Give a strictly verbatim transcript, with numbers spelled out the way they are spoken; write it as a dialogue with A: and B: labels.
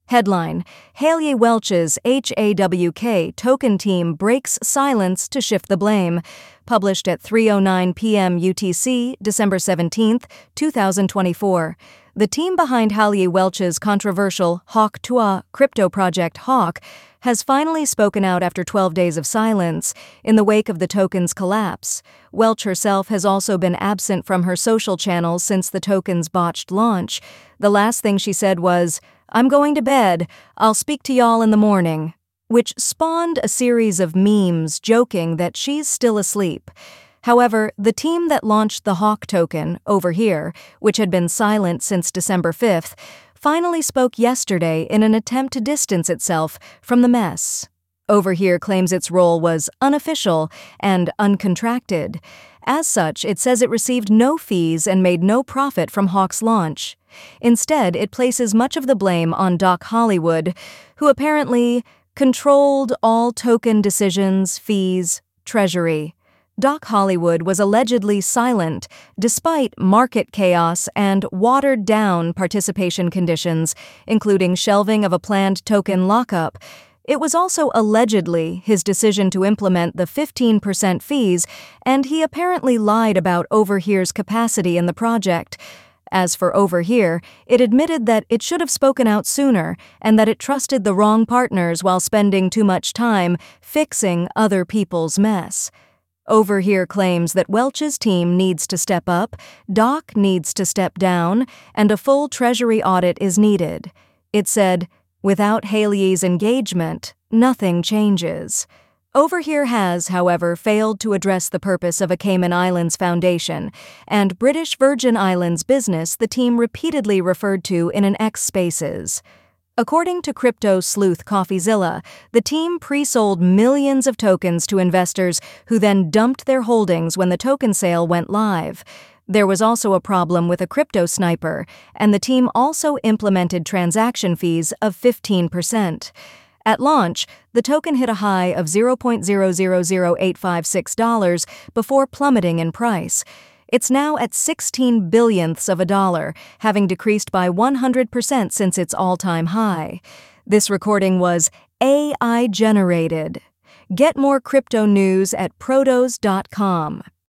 A: Headline: Haley Welch's H A W K token team breaks silence to shift the blame. Published at three oh nine p.m. U T C, December seventeenth, two thousand twenty-four. The team behind Haley Welch's controversial Hawk Tuah crypto project Hawk has finally spoken out after twelve days of silence in the wake of the token's collapse. Welch herself has also been absent from her social channels since the token's botched launch. The last thing she said was, "I'm going to bed. I'll speak to y'all in the morning," which spawned a series of memes joking that she's still asleep. However, the team that launched the Hawk token, Overhere, which had been silent since December fifth, finally spoke yesterday in an attempt to distance itself from the mess. Overhere claims its role was unofficial and uncontracted. As such, it says it received no fees and made no profit from Hawk's launch. Instead, it places much of the blame on Doc Hollywood, who apparently controlled all token decisions, fees, treasury. Doc Hollywood was allegedly silent despite market chaos and watered-down participation conditions, including shelving of a planned token lockup. It was also allegedly his decision to implement the fifteen percent fees, and he apparently lied about Overhere's capacity in the project. As for Overhere, it admitted that it should have spoken out sooner and that it trusted the wrong partners while spending too much time fixing other people's mess. Overhere claims that Welch's team needs to step up, Doc needs to step down, and a full treasury audit is needed. It said, "Without Haley's engagement, nothing changes." Overhere has, however, failed to address the purpose of a Cayman Islands foundation and British Virgin Islands business the team repeatedly referred to in an X Spaces. According to crypto sleuth CoffeeZilla, the team pre-sold millions of tokens to investors who then dumped their holdings when the token sale went live. There was also a problem with a crypto sniper, and the team also implemented transaction fees of fifteen percent. At launch, the token hit a high of zero point zero zero zero eight five six dollars before plummeting in price. It's now at sixteen billionths of a dollar, having decreased by one hundred percent since its all-time high. This recording was A I generated. Get more crypto news at protos dot com.